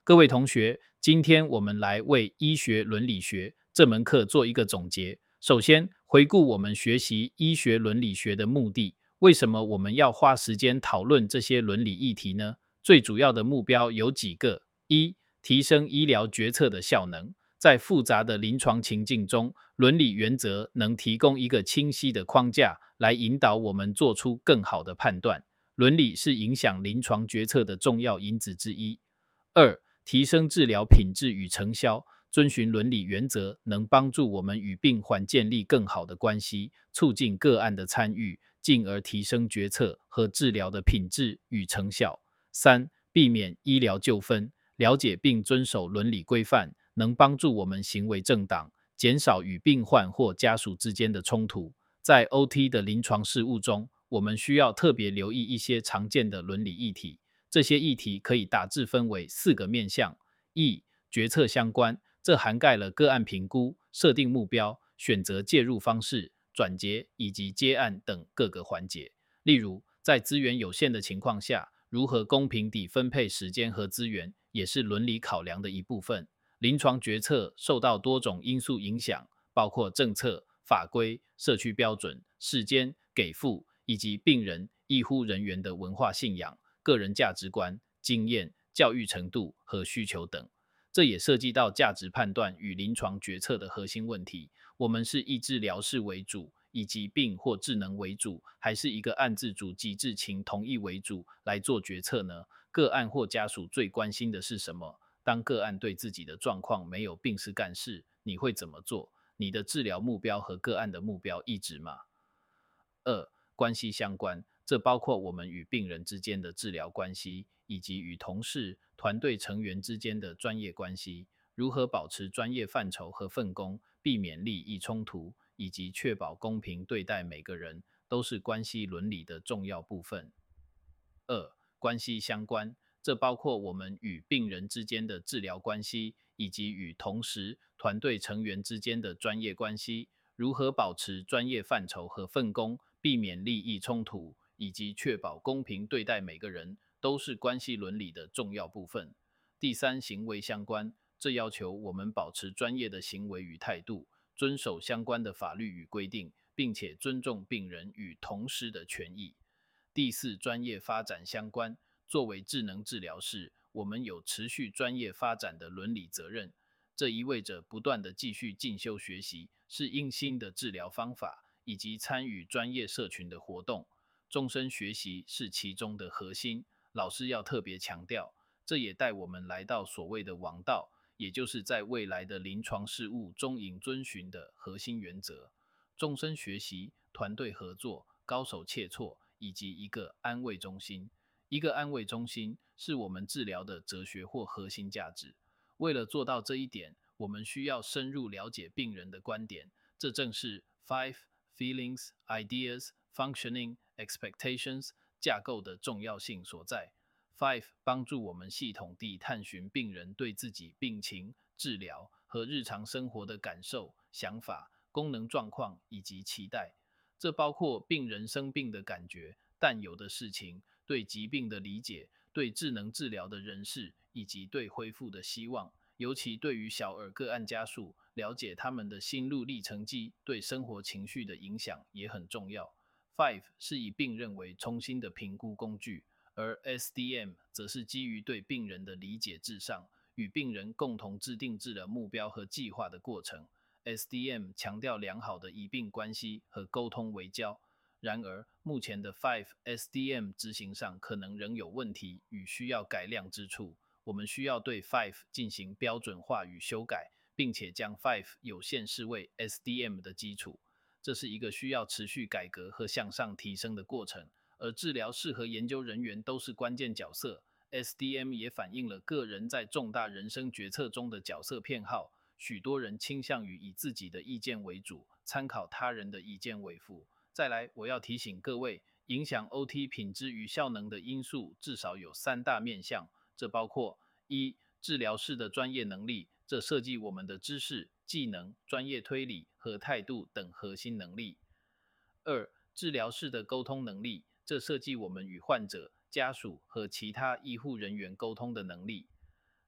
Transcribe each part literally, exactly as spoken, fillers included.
各位同学，今天我们来为医学伦理学这门课做一个总结。首先，回顾我们学习医学伦理学的目的。为什么我们要花时间讨论这些伦理议题呢？最主要的目标有几个：一、提升医疗决策的效能。在复杂的临床情境中，伦理原则能提供一个清晰的框架，来引导我们做出更好的判断。伦理是影响临床决策的重要因子之一。二、提升治疗品质与成效。遵循伦理原则能帮助我们与病患建立更好的关系，促进个案的参与，进而提升决策和治疗的品质与成效。三、避免医疗纠纷。了解并遵守伦理规范，能帮助我们行为正当，减少与病患或家属之间的冲突。在 O T 的临床事务中，我们需要特别留意一些常见的伦理议题。这些议题可以大致分为四个面向：一、决策相关，这涵盖了个案评估、设定目标、选择介入方式、转接以及接案等各个环节。例如，在资源有限的情况下，如何公平地分配时间和资源，也是伦理考量的一部分。临床决策受到多种因素影响，包括政策、法规、社区标准、时间、给付，以及病人、医护人员的文化信仰、个人价值观、经验、教育程度和需求等。这也涉及到价值判断与临床决策的核心问题。我们是以治疗室为主，以疾病或智能为主，还是一个按自主及知情同意为主来做决策呢？个案或家属最关心的是什么？当个案对自己的状况没有病识干事，你会怎么做？你的治疗目标和个案的目标一致吗？二、关系相关，这包括我们与病人之间的治疗关系，以及与同事、团队成员之间的专业关系。如何保持专业范畴和分工，避免利益冲突，以及确保公平对待每个人，都是关系伦理的重要部分。二、关系相关，这包括我们与病人之间的治疗关系，以及与同时团队成员之间的专业关系。如何保持专业范畴和分工，避免利益冲突，以及确保公平对待每个人，都是关系伦理的重要部分。第三，行为相关，这要求我们保持专业的行为与态度，遵守相关的法律与规定，并且尊重病人与同事的权益。第四，专业发展相关，作为智能治疗师，我们有持续专业发展的伦理责任。这意味着不断的继续进修学习，适应新的治疗方法，以及参与专业社群的活动。终身学习是其中的核心，老师要特别强调。这也带我们来到所谓的王道，也就是在未来的临床事务中应遵循的核心原则：终身学习、团队合作、高手切磋，以及一个安慰中心。一个安慰中心是我们治疗的哲学或核心价值。为了做到这一点，我们需要深入了解病人的观点，这正是 Five Feelings, Ideas, Functioning, Expectations 架构的重要性所在。Five 帮助我们系统地探寻病人对自己病情、治疗和日常生活的感受、想法、功能状况以及期待。这包括病人生病的感觉、但有的事情、对疾病的理解、对智能治疗的认识，以及对恢复的希望。尤其对于小儿个案家属，了解他们的心路历程记对生活情绪的影响也很重要。Five 是以病人为中心的评估工具，而 S D M 则是基于对病人的理解至上，与病人共同制定治疗目标和计划的过程。S D M 强调良好的医病关系和沟通为交，然而目前的 Five S D M 执行上可能仍有问题与需要改良之处。我们需要对 Five 进行标准化与修改，并且将 Five 有限视为 S D M 的基础。这是一个需要持续改革和向上提升的过程，而治疗师和研究人员都是关键角色。S D M 也反映了个人在重大人生决策中的角色偏好，许多人倾向于以自己的意见为主，参考他人的意见为辅。再来，我要提醒各位，影响 O T 品质与效能的因素至少有三大面向，这包括一、治疗师的专业能力，这涉及我们的知识、技能、专业推理和态度等核心能力；二、治疗师的沟通能力，这涉及我们与患者、家属和其他医护人员沟通的能力；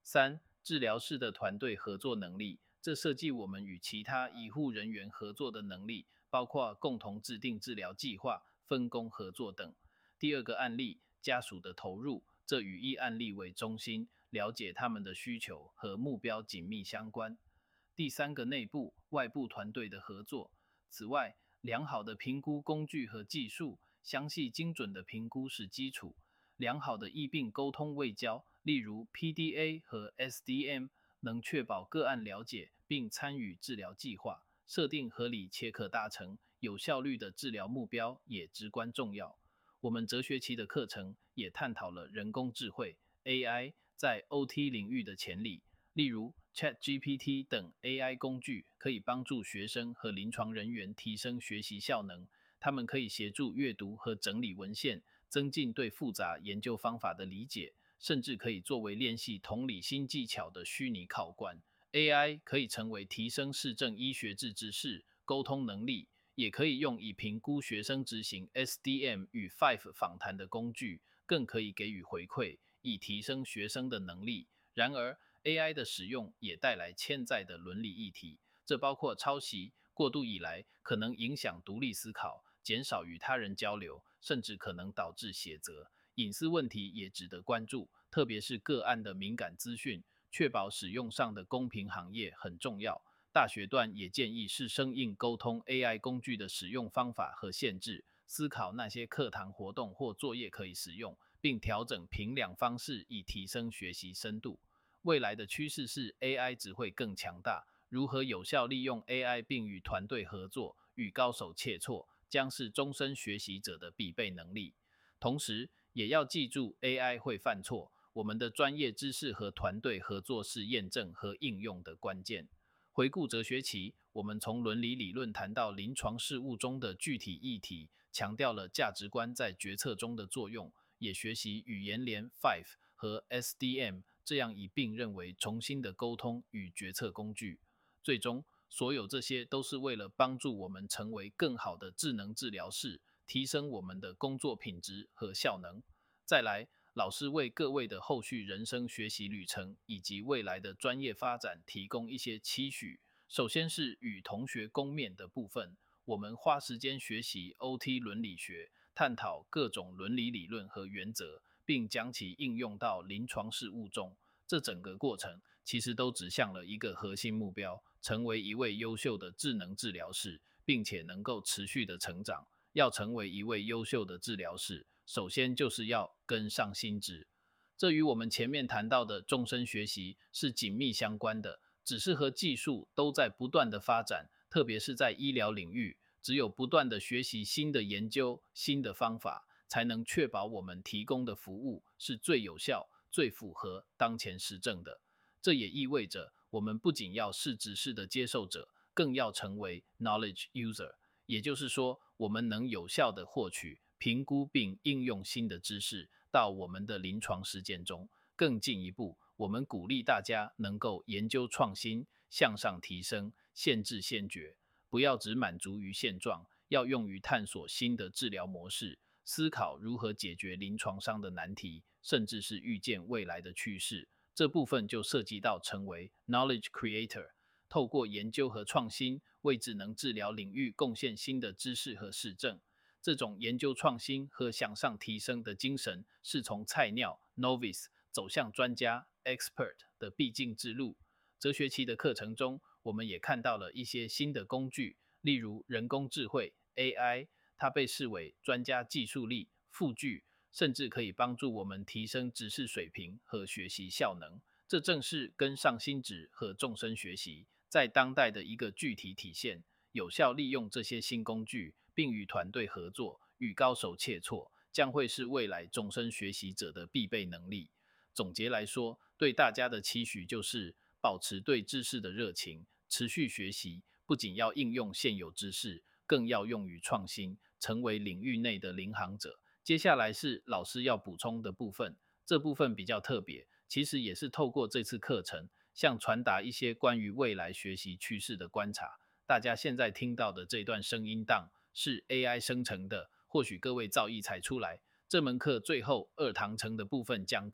三、治疗室的团队合作能力，这涉及我们与其他医护人员合作的能力，包括共同制定治疗计划、分工合作等。第二个案例，家属的投入，这与一案例为中心，了解他们的需求和目标紧密相关。第三个内部、外部团队的合作。此外，良好的评估工具和技术，详细精准的评估是基础。良好的医病沟通卫教，例如 P D A 和 S D M， 能确保个案了解并参与治疗计划，设定合理且可达成、有效率的治疗目标也至关重要。我们哲学期的课程也探讨了人工智慧 A I 在 O T 领域的潜力，例如 ChatGPT 等 A I 工具可以帮助学生和临床人员提升学习效能，他们可以协助阅读和整理文献，增进对复杂研究方法的理解，甚至可以作为练习同理心技巧的虚拟考官。A I 可以成为提升市政医学治知识、沟通能力，也可以用以评估学生执行 S D M 与 Five 访谈的工具，更可以给予回馈，以提升学生的能力。然而， A I 的使用也带来潜在的伦理议题，这包括抄袭、过度依赖，可能影响独立思考，减少与他人交流，甚至可能导致写责。隐私问题也值得关注，特别是个案的敏感资讯，确保使用上的公平行业很重要。大学段也建议是生硬沟通 A I 工具的使用方法和限制，思考那些课堂活动或作业可以使用，并调整评量方式以提升学习深度。未来的趋势是 A I 只会更强大，如何有效利用 A I 并与团队合作、与高手切磋，将是终身学习者的必备能力。同时，也要记住 A I 会犯错，我们的专业知识和团队合作是验证和应用的关键。回顾哲学期，我们从伦理理论谈到临床事务中的具体议题，强调了价值观在决策中的作用，也学习语言联 Five 和 S D M 这样一并认为重新的沟通与决策工具。最终，所有这些都是为了帮助我们成为更好的智能治疗师，提升我们的工作品质和效能。再来，老师为各位的后续人生学习旅程以及未来的专业发展提供一些期许。首先是与同学共勉的部分，我们花时间学习 O T 伦理学，探讨各种伦理理论和原则，并将其应用到临床事务中。这整个过程其实都指向了一个核心目标，成为一位优秀的智能治疗师，并且能够持续的成长。要成为一位优秀的治疗师，首先就是要跟上心智。这与我们前面谈到的终身学习是紧密相关的，只是和技术都在不断的发展，特别是在医疗领域，只有不断的学习新的研究、新的方法，才能确保我们提供的服务是最有效、最符合当前时政的。这也意味着，我们不仅要是指示的接受者，更要成为 knowledge user， 也就是说，我们能有效地获取、评估并应用新的知识到我们的临床实践中。更进一步，我们鼓励大家能够研究创新、向上提升、限制先决，不要只满足于现状，要用于探索新的治疗模式，思考如何解决临床上的难题，甚至是预见未来的趋势。这部分就涉及到成为 knowledge creator， 透过研究和创新，为智能治疗领域贡献新的知识和实证。这种研究创新和向上提升的精神，是从菜鸟 novice 走向专家 expert 的必经之路。哲学期的课程中，我们也看到了一些新的工具，例如人工智慧 A I， 它被视为专家技术力、辅具，甚至可以帮助我们提升知识水平和学习效能。这正是跟上心智和终身学习在当代的一个具体体现。有效利用这些新工具，并与团队合作，与高手切磋，将会是未来终身学习者的必备能力。总结来说，对大家的期许就是保持对知识的热情，持续学习，不仅要应用现有知识，更要用于创新，成为领域内的领航者。接下来是老师要补充的部分，这部分比较特别，其实也是透过这次课程，向传达一些关于未来学习趋势的观察。大家现在听到的这段声音档是 A I 生成的，或许各位造诣才出来。这门课最后二堂程的部分将告，也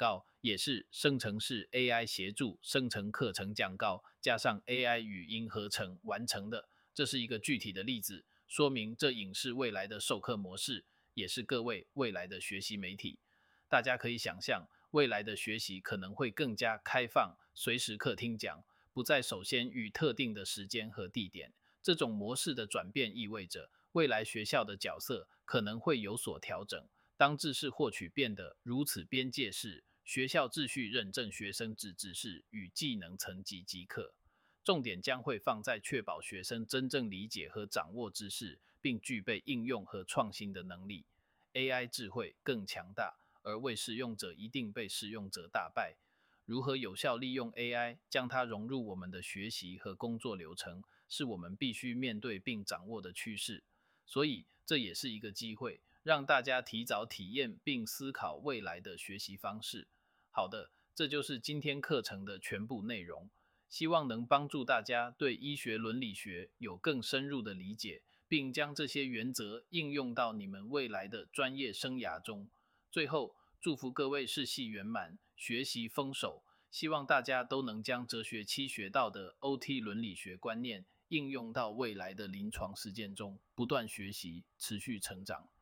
也是生成式 A I 协助生成课程讲稿，加上 A I 语音合成完成的。这是一个具体的例子，说明这影是未来的授课模式，也是各位未来的学习媒体。大家可以想象，未来的学习可能会更加开放，随时课听讲，不再首先与特定的时间和地点。这种模式的转变意味着，未来学校的角色可能会有所调整。当知识获取变得如此边界式，学校秩序认证学生只知识与技能层级即可。重点将会放在确保学生真正理解和掌握知识，并具备应用和创新的能力。A I 智慧更强大，而为使用者一定被使用者打败。如何有效利用 A I， 将它融入我们的学习和工作流程，是我们必须面对并掌握的趋势。所以，这也是一个机会，让大家提早体验并思考未来的学习方式。好的，这就是今天课程的全部内容。希望能帮助大家对医学伦理学有更深入的理解，并将这些原则应用到你们未来的专业生涯中。最后，祝福各位事系圆满，学习丰收。希望大家都能将哲学七学到的 O T 伦理学观念应用到未来的临床实践中，不断学习，持续成长。